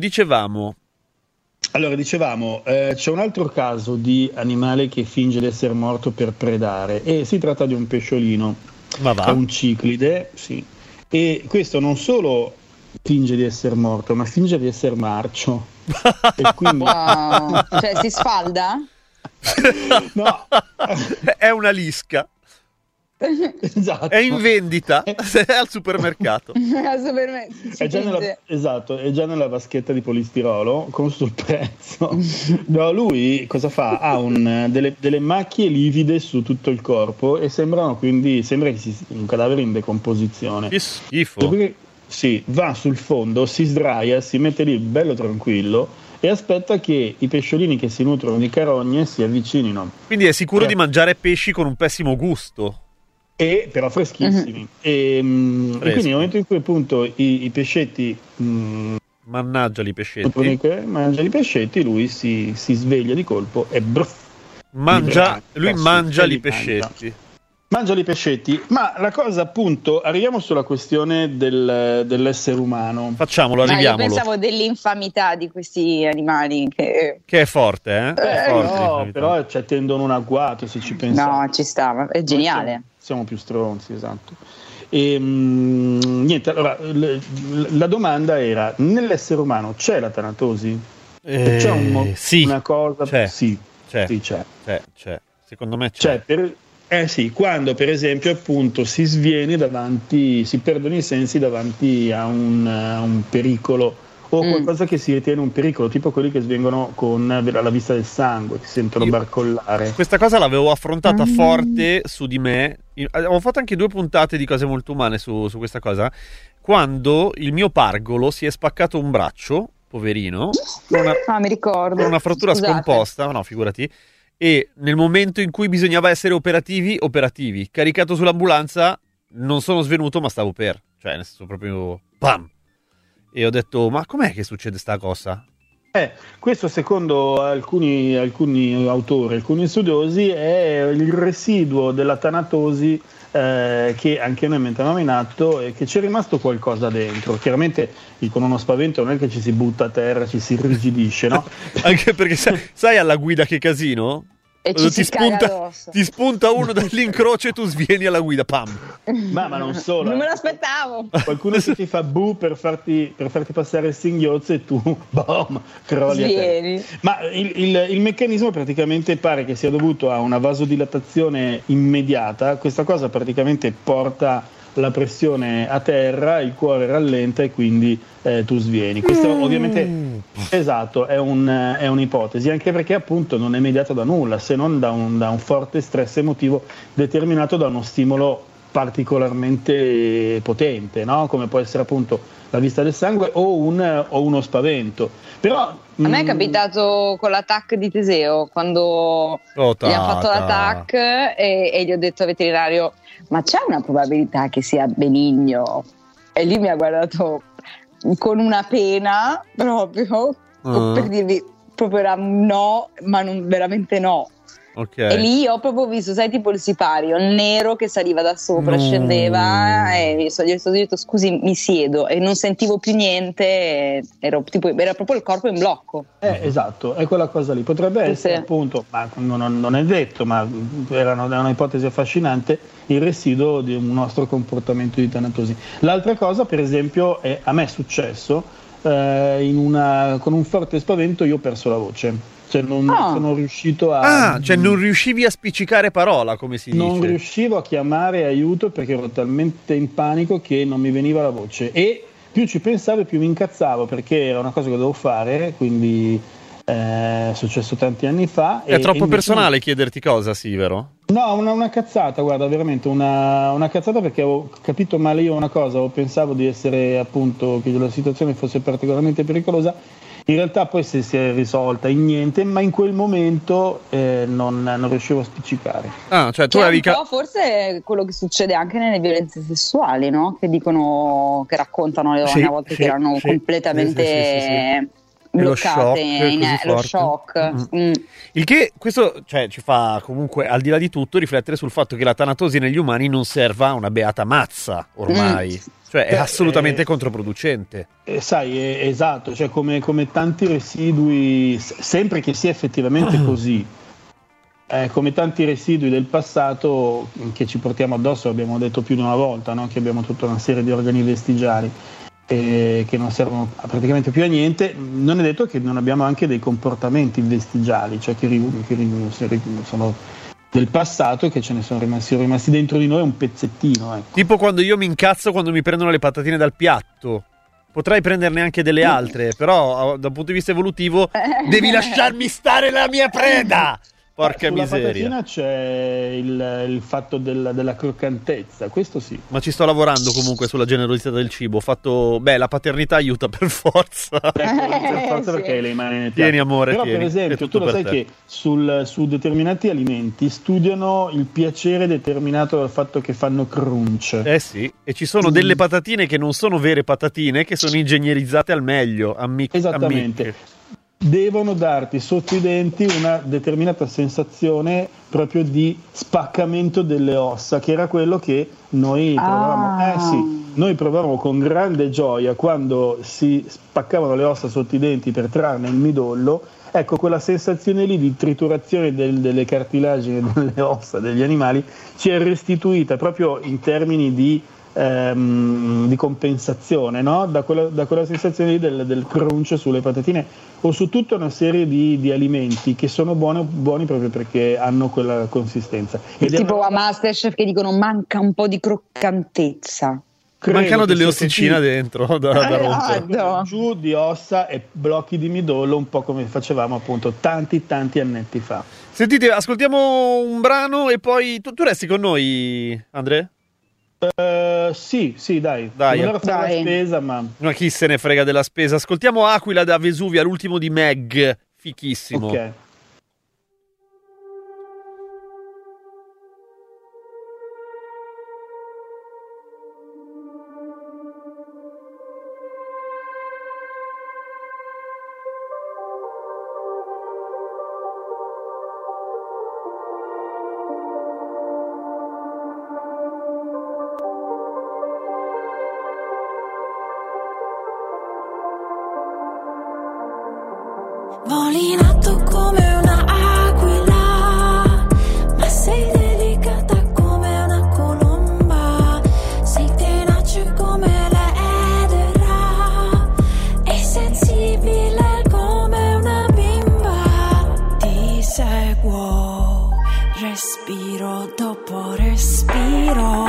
Allora, c'è un altro caso di animale che finge di essere morto per predare, e si tratta di un pesciolino. Ma va? È un ciclide, sì. E questo non solo finge di essere morto, ma finge di essere marcio. E quindi... Wow. Cioè, si sfalda? No. È una lisca. Esatto. È in vendita al supermercato. È già nella vaschetta di polistirolo con sul prezzo. No, lui cosa fa? Ha delle macchie livide su tutto il corpo e sembra che sia un cadavere in decomposizione. Che schifo. Sì, va sul fondo, si sdraia, si mette lì bello tranquillo e aspetta che i pesciolini che si nutrono di carogne si avvicinino. Quindi è sicuro di mangiare pesci con un pessimo gusto. Però freschissimi. E quindi nel momento in cui appunto i pescetti mannaggia i pescetti, lui si sveglia di colpo e mangia i pescetti. Mangia i pescetti, ma la cosa appunto, arriviamo sulla questione dell'essere umano. Facciamolo, arriviamolo. Io pensavo dell'infamità di questi animali che è forte, È forte, no, però tendono un agguato se ci pensate. No, ci sta, è geniale. Siamo più stronzi, esatto. E niente, allora la domanda era: nell'essere umano c'è la tanatosi? C'è sì, una cosa? C'è. Sì, c'è. Secondo me c'è. Sì, quando per esempio appunto si sviene davanti, si perdono i sensi davanti a un pericolo o qualcosa che si ritiene un pericolo, tipo quelli che svengono con la vista del sangue, che si sentono barcollare. Questa cosa l'avevo affrontata forte su di me. Ho fatto anche 2 puntate di cose molto umane su questa cosa. Quando il mio pargolo si è spaccato un braccio, poverino, mi ricordo. Con una frattura scomposta, no, figurati. E nel momento in cui bisognava essere operativi, caricato sull'ambulanza, non sono svenuto, ma stavo nel senso proprio pam. E ho detto, ma com'è che succede sta cosa? Questo secondo alcuni autori, alcuni studiosi, è il residuo della tanatosi che anche noi mettiamo in atto e che c'è rimasto qualcosa dentro. Chiaramente con uno spavento non è che ci si butta a terra, ci si irrigidisce, no? Anche perché sai alla guida che casino? E ti spunta uno dall'incrocio e tu svieni alla guida, pam. Ma non solo. Non me l'aspettavo. Qualcuno che ti fa bu per farti passare il singhiozzo e tu boom, crolli svieni. a terra. Ma il meccanismo praticamente pare che sia dovuto a una vasodilatazione immediata. Questa cosa praticamente porta la pressione a terra, il cuore rallenta e quindi tu svieni. Questo ovviamente esatto, è un'ipotesi, anche perché appunto non è mediato da nulla, se non da un forte stress emotivo determinato da uno stimolo particolarmente potente, no? Come può essere appunto la vista del sangue o uno spavento. Però a me è capitato con l'attack di Teseo, quando gli hanno fatto l'attack e gli ho detto al veterinario: ma c'è una probabilità che sia benigno? E lui mi ha guardato con una pena proprio per dirvi proprio era un no, ma non veramente no. Okay. E lì ho proprio visto, sai, tipo il sipario nero che saliva da sopra, scendeva, e gli ho detto scusi, mi siedo, e non sentivo più niente, era proprio il corpo in blocco. Esatto, è quella cosa lì. Potrebbe essere appunto, ma non è detto, ma era una ipotesi affascinante, il residuo di un nostro comportamento di tanatosi. L'altra cosa, per esempio, a me è successo con un forte spavento, io ho perso la voce. Cioè non sono riuscito cioè non riuscivi a spiccicare parola, come si dice? Non riuscivo a chiamare aiuto perché ero talmente in panico che non mi veniva la voce. E più ci pensavo e più mi incazzavo, perché era una cosa che dovevo fare, quindi è successo tanti anni fa. È troppo personale chiederti cosa, sì, vero? No, una cazzata, guarda, veramente una cazzata, perché avevo capito male io una cosa, pensavo di essere, appunto, che la situazione fosse particolarmente pericolosa. In realtà poi si è risolta in niente, ma in quel momento non riuscivo a spiccicare. Ah, cioè tu avevi un po' forse quello che succede anche nelle violenze sessuali, no? Che dicono, che raccontano le donne a volte che erano completamente bloccate, lo shock. Il che questo, cioè, ci fa comunque, al di là di tutto, riflettere sul fatto che la tanatosi negli umani non serva a una beata mazza ormai. Cioè è assolutamente controproducente. Sai, esatto, cioè come tanti residui, sempre che sia effettivamente così, come tanti residui del passato che ci portiamo addosso, abbiamo detto più di una volta, no? Che abbiamo tutta una serie di organi vestigiali che non servono praticamente più a niente. Non è detto che non abbiamo anche dei comportamenti vestigiali, cioè che sono del passato e che ce ne sono rimasti dentro di noi un pezzettino, ecco. Tipo quando io mi incazzo quando mi prendono le patatine dal piatto. Potrei prenderne anche delle altre, però dal punto di vista evolutivo devi lasciarmi stare la mia preda. Porca miseria. Sulla patatina c'è il fatto della croccantezza, questo sì. Ma ci sto lavorando comunque sulla generosità del cibo. Ho fatto, la paternità aiuta per forza. Per forza, perché hai le mani nel piatto. Tieni, amore, però tieni. Per esempio, tu lo sai che su determinati alimenti studiano il piacere determinato dal fatto che fanno crunch. Sì, e ci sono delle patatine che non sono vere patatine, che sono ingegnerizzate al meglio. Esattamente. Devono darti sotto i denti una determinata sensazione proprio di spaccamento delle ossa, che era quello che noi provavamo. Noi provavamo con grande gioia quando si spaccavano le ossa sotto i denti per trarne il midollo. Ecco, quella sensazione lì di triturazione delle cartilagini delle ossa degli animali ci è restituita proprio in termini di compensazione, no? Da quella sensazione lì del crunch sulle patatine o su tutta una serie di alimenti che sono buoni proprio perché hanno quella consistenza. Tipo a Masterchef che dicono manca un po' di croccantezza. Mancano delle ossicine dentro da rompere. Giù di ossa e blocchi di midollo, un po' come facevamo appunto tanti annetti fa. Sentite, ascoltiamo un brano e poi tu resti con noi, Andrea? Sì, dai. Non era la spesa, ma chi se ne frega della spesa. Ascoltiamo Aquila da Vesuvia, l'ultimo di Meg, fichissimo. Ok. Voli in alto come una aquila, ma sei delicata come una colomba, sei tenace come l'edera e sensibile come una bimba. Ti seguo, respiro dopo respiro,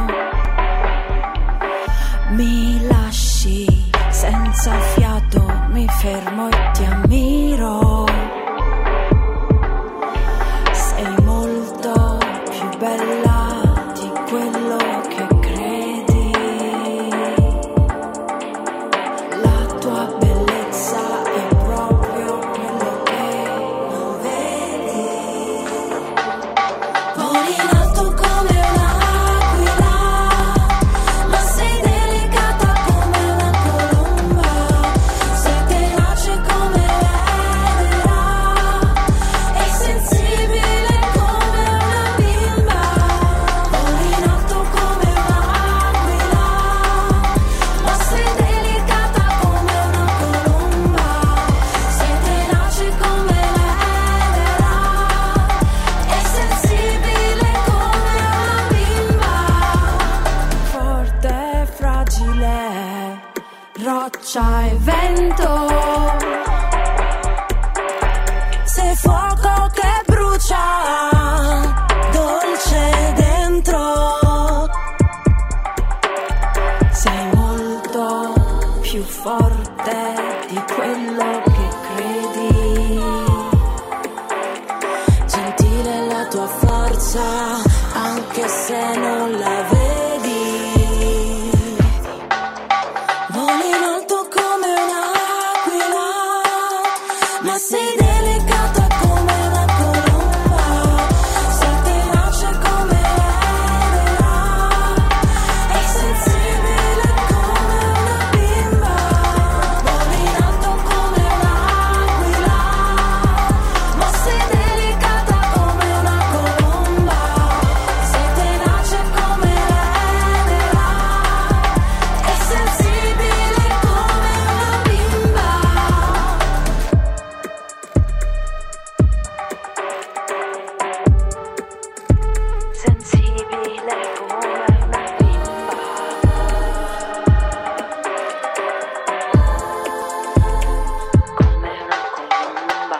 mi lasci senza fiato, mi fermo e ti ammiro. Sei molto più bella di quello che credi. La tua bellezza è proprio quello che non vedi. Voli in alto come un'aquila, ma sei delicata come una colomba, sei tenace come l'edera e sensibile come una bimba. Voli in alto come un'aquila, ma sei delicata come una colomba, sei tenace come l'edera e sensibile come una bimba. Forte e fragile, roccia e vento, sei fuoco che brucia, dolce dentro, sei molto più forte di quello che credi. Gentile la tua forza, anche se non la vedi. Voli in alto come un'aquila, ma sei delicata come una colomba. Sei tenace come l'era e sensibile come una bimba. Voli in alto come un'aquila, ma sei delicata come una colomba. Sei tenace come l'era e sensibile come una bimba. Sensibile come una bimba. Come una colomba.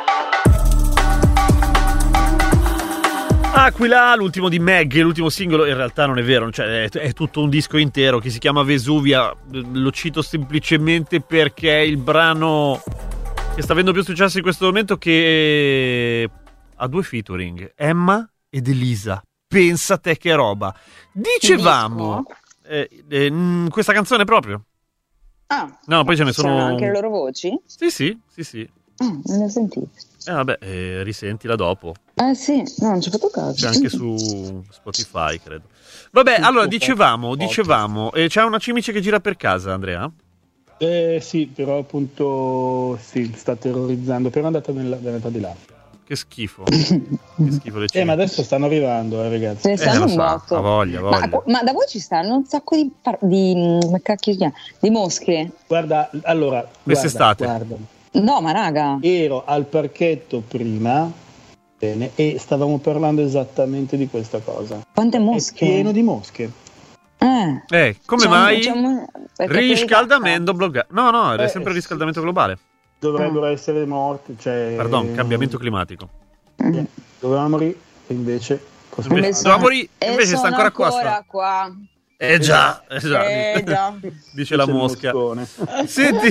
Aquila, l'ultimo di Meg, l'ultimo singolo, in realtà non è vero, cioè è tutto un disco intero che si chiama Vesuvia. Lo cito semplicemente perché è il brano che sta avendo più successo in questo momento, che ha 2 featuring, Emma ed Elisa. Pensa te che roba. Dicevamo questa canzone proprio. Ah, No, poi ce ne sono anche le loro voci? Sì. Non le ho sentite. Vabbè, risentila dopo. Sì, no, non ci ho fatto caso. C'è anche su Spotify, credo. Vabbè, allora dicevamo, c'è una cimice che gira per casa, Andrea? Sì, però appunto sì, sta terrorizzando, però è andata nella di là. Che schifo. Che schifo le cimici. Ma adesso stanno arrivando, ragazzi. Ce ne stanno lo un so, botto. ha voglia. Ma da voi ci stanno un sacco di come cacchio si chiama? Di mosche? Guarda, allora, Quest'estate. guarda. No, ma raga. Ero al parchetto prima, bene, e stavamo parlando esattamente di questa cosa. Quante mosche? È pieno di mosche. Come mai? Perché Riscaldamento globale. No, è sempre riscaldamento globale. Dovrebbero essere morti, cioè... Pardon, cambiamento climatico. Dovevamo morire, e invece... Doveva morire, invece sta ancora qua. Già. Dice la mosca. Senti,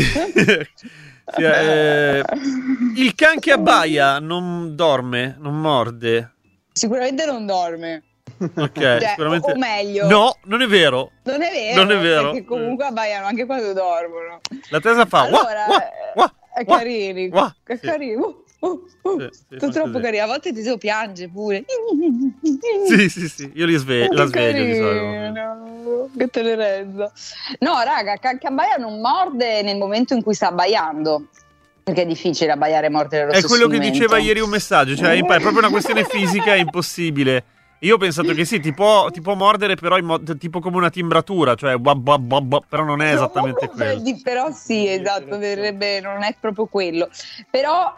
il can che abbaia non dorme, non morde. Sicuramente non dorme. Ok, sicuramente. O meglio, no, non è vero. Non è vero. Perché comunque abbaiano anche quando dormono. La tesa fa. Allora, è carini. È carino. Sì, troppo carini. A volte ti piange pure. Sì. Io la sveglio di solito. Che tenerezza. No, raga, che abbaia non morde nel momento in cui sta abbaiando. Perché è difficile abbaiare e mordere allo stesso momento. È quello che momento. diceva ieri un messaggio. Cioè, è proprio una questione fisica, è impossibile. Io ho pensato che sì, ti può mordere, però tipo come una timbratura, cioè però non è esattamente quello. Però sì, esatto, verrebbe, non è proprio quello. Però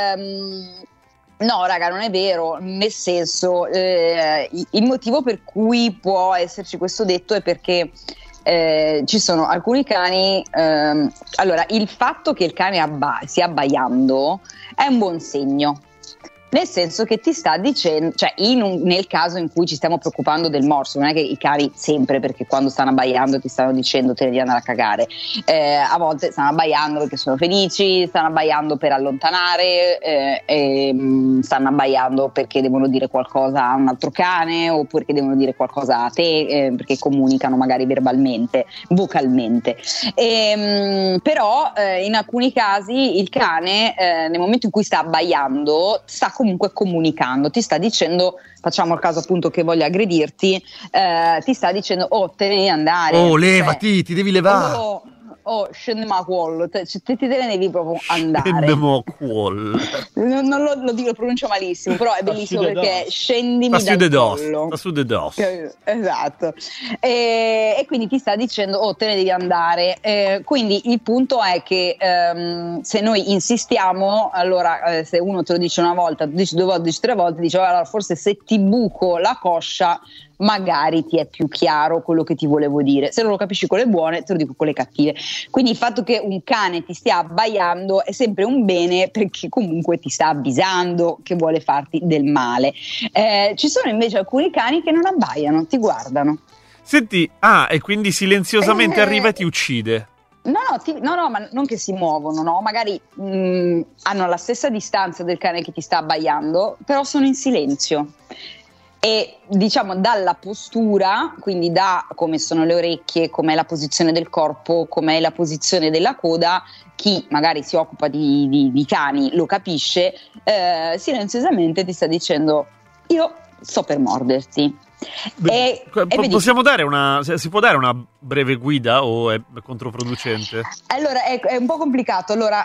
no, raga, non è vero, nel senso il motivo per cui può esserci questo detto è perché ci sono alcuni cani. Allora, il fatto che il cane stia abbaiando è un buon segno. Nel senso che ti sta dicendo, cioè nel caso in cui ci stiamo preoccupando del morso, non è che i cani sempre, perché quando stanno abbaiando ti stanno dicendo te ne devi andare a cagare, a volte stanno abbaiando perché sono felici, stanno abbaiando per allontanare, stanno abbaiando perché devono dire qualcosa a un altro cane o perché devono dire qualcosa a te, perché comunicano magari verbalmente, vocalmente. Però in alcuni casi il cane nel momento in cui sta abbaiando sta comunque comunicando, ti sta dicendo, facciamo il caso appunto che voglia aggredirti, ti sta dicendo te ne devi andare, levati, ti devi levare, scendema a cuollo, te ne devi proprio andare. Scendemo a cuollo. Non lo dico, lo pronuncio malissimo, però è bellissimo perché scendimi dal collo. Sta su de dos. Esatto. E quindi ti sta dicendo te ne devi andare. Quindi il punto è che se noi insistiamo, allora se uno te lo dice una volta, tu dici 2 volte, dici 3 volte, dici allora forse se ti buco la coscia magari ti è più chiaro quello che ti volevo dire. Se non lo capisci con le buone, te lo dico con le cattive. Quindi il fatto che un cane ti stia abbaiando è sempre un bene, perché comunque ti sta avvisando che vuole farti del male. Ci sono invece alcuni cani che non abbaiano, ti guardano. Senti, e quindi silenziosamente arriva e ti uccide. No, ma non che si muovono, no? Magari hanno la stessa distanza del cane che ti sta abbaiando, però sono in silenzio. E diciamo dalla postura, quindi da come sono le orecchie, com'è la posizione del corpo, com'è la posizione della coda, chi magari si occupa di cani lo capisce, silenziosamente ti sta dicendo io sto per morderti. Possiamo dare si può dare una breve guida o è controproducente? Allora è un po' complicato. Allora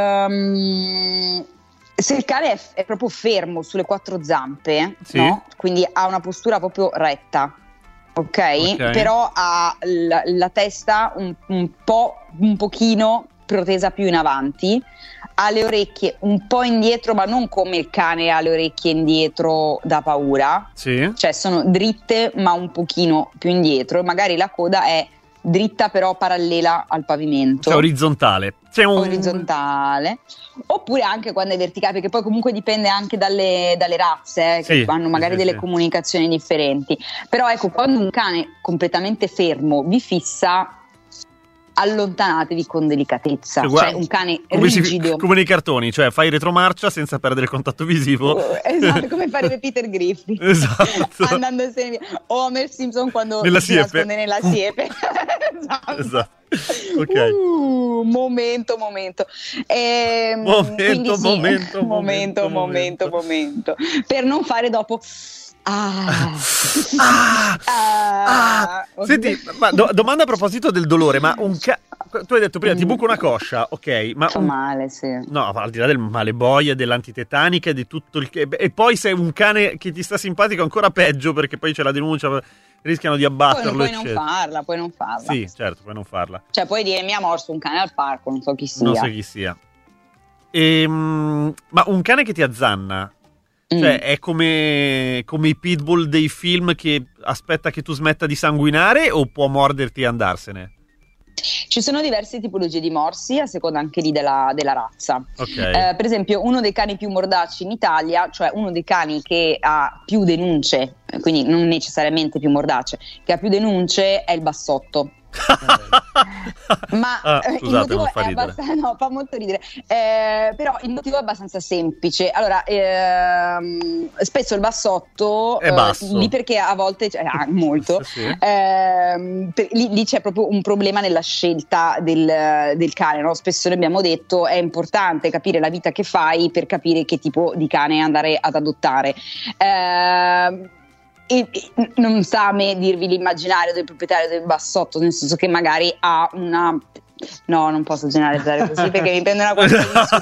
se il cane è proprio fermo sulle quattro zampe, sì, no? Quindi ha una postura proprio retta, ok? Però ha la testa un pochino protesa più in avanti, ha le orecchie un po' indietro, ma non come il cane ha le orecchie indietro da paura, sì, cioè sono dritte ma un pochino più indietro, magari la coda è dritta però parallela al pavimento, cioè orizzontale, orizzontale, oppure anche quando è verticale, perché poi comunque dipende anche dalle razze, che hanno magari delle comunicazioni differenti. Però ecco, quando un cane completamente fermo vi fissa, allontanatevi con delicatezza, cioè un cane rigido come nei cartoni, cioè fai retromarcia senza perdere il contatto visivo, esatto, come farebbe Peter Griffin, esatto, andandosene via, o Homer Simpson quando si nasconde nella siepe. Esatto. Ok. Momento. Momento. Per non fare dopo. Senti, ma domanda a proposito del dolore, ma tu hai detto prima ti buco una coscia, ok, ma fa male, sì. No, al di là del male boia, dell'antitetanica, di tutto e poi se è un cane che ti sta simpatico ancora peggio, perché poi c'è la denuncia, rischiano di abbatterlo, puoi non farla. Sì, certo, puoi non farla. Cioè puoi dire mi ha morso un cane al parco, non so chi sia. Non so chi sia. Ma un cane che ti azzanna, cioè è come i pitbull dei film che aspetta che tu smetta di sanguinare, o può morderti e andarsene? Ci sono diverse tipologie di morsi a seconda anche lì della razza. Okay. Per esempio uno dei cani più mordaci in Italia, cioè uno dei cani che ha più denunce, quindi non necessariamente più mordace, che ha più denunce è il bassotto. Ma il motivo è abbastanza, no, fa molto ridere, però il motivo è abbastanza semplice. Allora, spesso il bassotto è basso, lì perché a volte molto sì. Lì c'è proprio un problema nella scelta del cane, no? Spesso ne abbiamo detto è importante capire la vita che fai per capire che tipo di cane andare ad adottare. E non sta a me dirvi l'immaginario del proprietario del bassotto, nel senso che magari ha una... No, non posso generalizzare così perché mi prendono una cosa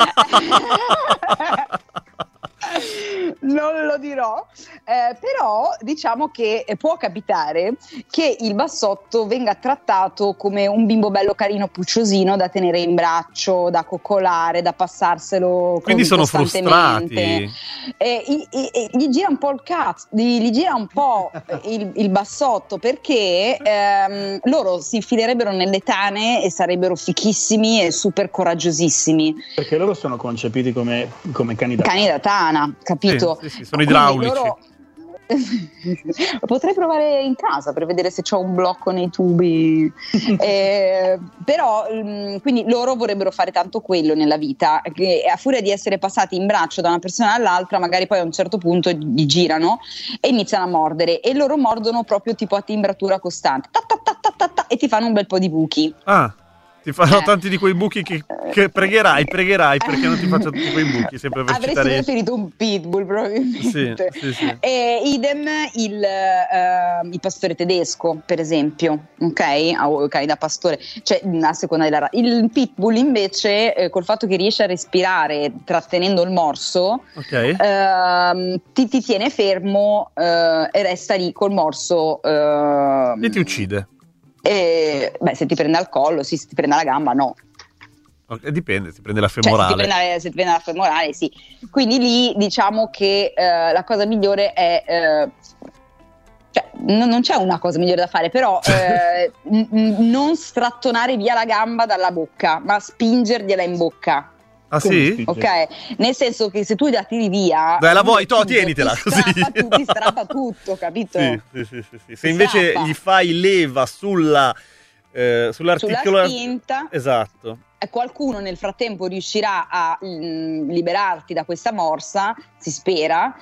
non lo dirò, però diciamo che può capitare che il bassotto venga trattato come un bimbo bello carino pucciosino da tenere in braccio, da coccolare, da passarselo, quindi sono frustrati, gli gira un po' il cazzo, gli gira un po' il bassotto, perché loro si infilerebbero nelle tane e sarebbero fichissimi e super coraggiosissimi, perché loro sono concepiti come cani da tana, capito? Sì, sono idraulici. Potrei provare in casa per vedere se c'ho un blocco nei tubi. Però quindi loro vorrebbero fare tanto quello nella vita, che a furia di essere passati in braccio da una persona all'altra, magari poi a un certo punto gli girano e iniziano a mordere, e loro mordono proprio tipo a timbratura costante, e ti fanno un bel po' di buchi. Ti farò tanti di quei buchi che pregherai perché non ti faccio tutti quei buchi, sempre per avresti citare... preferito un pitbull probabilmente. Sì. E idem il pastore tedesco, per esempio, ok? O cani da pastore, cioè a seconda della il pitbull invece col fatto che riesce a respirare trattenendo il morso, ti tiene fermo e resta lì col morso e ti uccide. Se ti prende al collo, sì, se ti prende alla gamba, no. Dipende, si prende la femorale. Cioè, se ti prende la femorale, sì. Quindi lì diciamo che la cosa migliore è cioè, non c'è una cosa migliore da fare, però non strattonare via la gamba dalla bocca, ma spingergliela in bocca. Ah sì? Ok, nel senso che se tu la tiri via, dai, la vuoi, tienitela così. Ti strappa tutto, capito? Sì. Se invece gli fai leva sulla sull'articolo... Sulla spinta. Esatto. Qualcuno nel frattempo riuscirà a liberarti da questa morsa, si spera,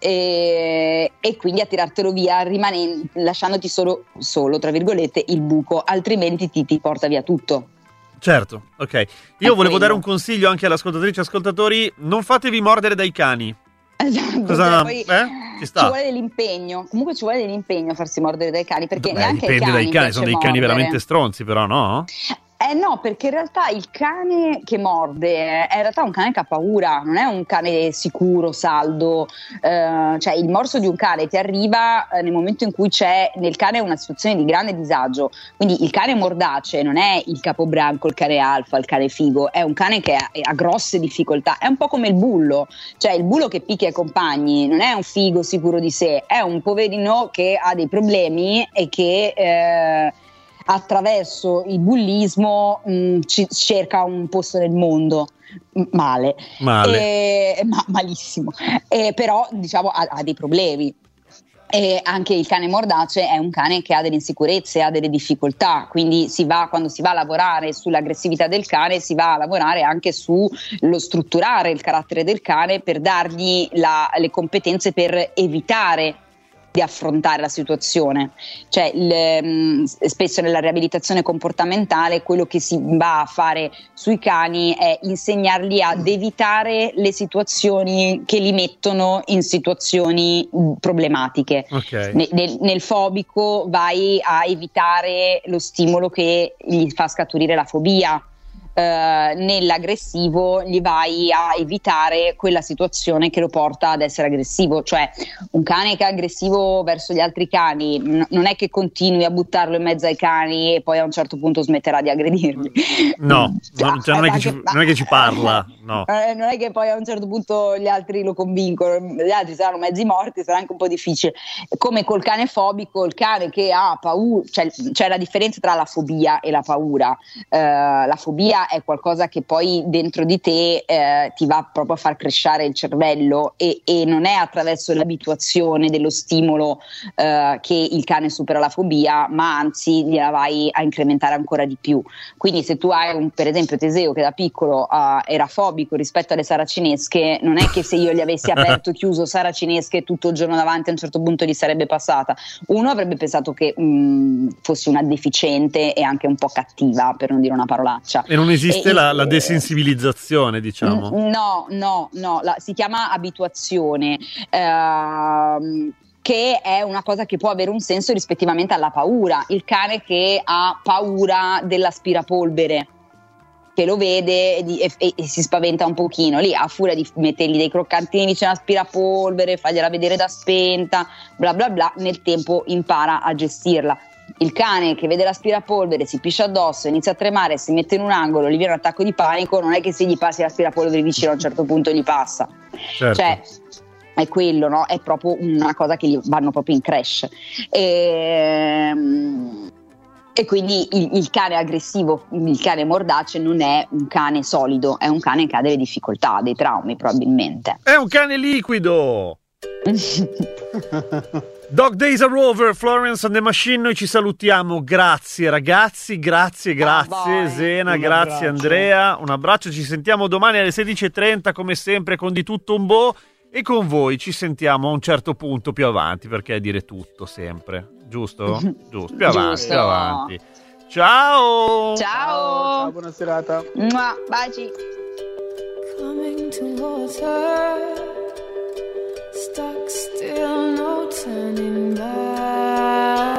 e quindi a tirartelo via, lasciandoti solo, tra virgolette, il buco, altrimenti ti porta via tutto. Certo, ok. Io volevo dare un consiglio anche alle ascoltatrici e ascoltatori: non fatevi mordere dai cani. Esatto, cosa, poi ci sta. Ci vuole dell'impegno. Comunque ci vuole dell'impegno a farsi mordere dai cani, perché neanche dipende ai cani dai cani, sono dei cani veramente stronzi, però, no? No, perché in realtà il cane che morde è in realtà un cane che ha paura, non è un cane sicuro, saldo, cioè il morso di un cane ti arriva nel momento in cui c'è nel cane una situazione di grande disagio, quindi il cane mordace non è il capobranco, il cane alfa, il cane figo, è un cane che ha grosse difficoltà, è un po' come il bullo, cioè il bullo che picchia i compagni non è un figo sicuro di sé, è un poverino che ha dei problemi e che... attraverso il bullismo cerca un posto nel mondo male. Malissimo, però diciamo ha dei problemi. E anche il cane mordace è un cane che ha delle insicurezze, ha delle difficoltà, quindi quando si va a lavorare sull'aggressività del cane, si va a lavorare anche sullo strutturare il carattere del cane per dargli le competenze per evitare di affrontare la situazione, cioè spesso nella riabilitazione comportamentale quello che si va a fare sui cani è insegnarli ad evitare le situazioni che li mettono in situazioni problematiche. Okay. Nel fobico vai a evitare lo stimolo che gli fa scaturire la fobia. Nell'aggressivo gli vai a evitare quella situazione che lo porta ad essere aggressivo, cioè un cane che è aggressivo verso gli altri cani non è che continui a buttarlo in mezzo ai cani e poi a un certo punto smetterà di aggredirli. Non è che ci parla, no. Non è che poi a un certo punto gli altri lo convincono, gli altri saranno mezzi morti, sarà anche un po' difficile. Come col cane fobico, il cane che ha paura, cioè c'è la differenza tra la fobia e la paura. La fobia è qualcosa che poi dentro di te ti va proprio a far crescere il cervello e non è attraverso l'abituazione dello stimolo che il cane supera la fobia, ma anzi gliela vai a incrementare ancora di più. Quindi se tu hai per esempio Teseo che da piccolo era fobico rispetto alle saracinesche, non è che se io gli avessi aperto e chiuso saracinesche tutto il giorno davanti a un certo punto gli sarebbe passata. Uno avrebbe pensato che fossi una deficiente e anche un po' cattiva, per non dire una parolaccia. E non esiste la desensibilizzazione, diciamo? No, si chiama abituazione, che è una cosa che può avere un senso rispettivamente alla paura. Il cane che ha paura dell'aspirapolvere, che lo vede e si spaventa un pochino, lì a furia di mettergli dei croccantini vicino all'aspirapolvere, fargliela vedere da spenta, bla bla bla, nel tempo impara a gestirla. Il cane che vede l'aspirapolvere, si piscia addosso, inizia a tremare, si mette in un angolo, gli viene un attacco di panico, non è che se gli passi l'aspirapolvere vicino a un certo punto gli passa. Certo. Cioè è quello, no? È proprio una cosa che gli vanno proprio in crash. E quindi il cane aggressivo, il cane mordace non è un cane solido, è un cane che ha delle difficoltà, dei traumi probabilmente. È un cane liquido! Dog Days are over, Florence and the Machine, noi ci salutiamo, grazie ragazzi, grazie Zena, grazie Andrea, un abbraccio, ci sentiamo domani alle 16:30 come sempre con Di Tutto Un Bo e con voi ci sentiamo a un certo punto più avanti, perché è dire tutto sempre, giusto? Giusto, più avanti. Ciao, buona serata. Baci. Coming towards her, stuck still, no turning back.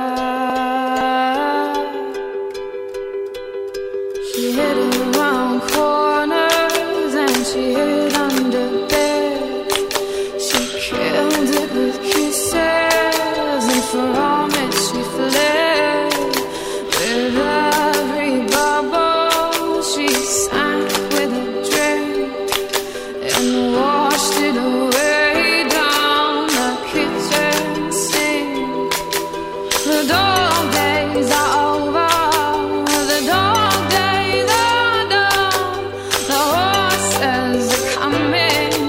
She hid around corners and she hid under bed. She killed it with kisses and from it she fled. With every bubble she sank with a drink and washed it away down the kitchen sink. The dog days are over, the dog days are done. The horses are coming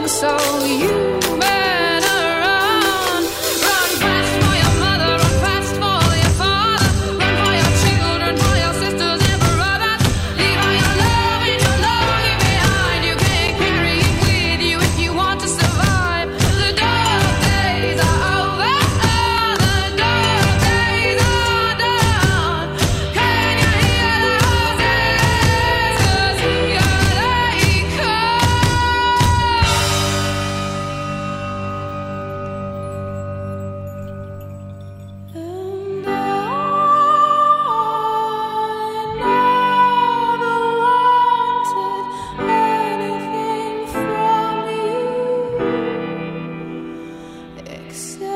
sei.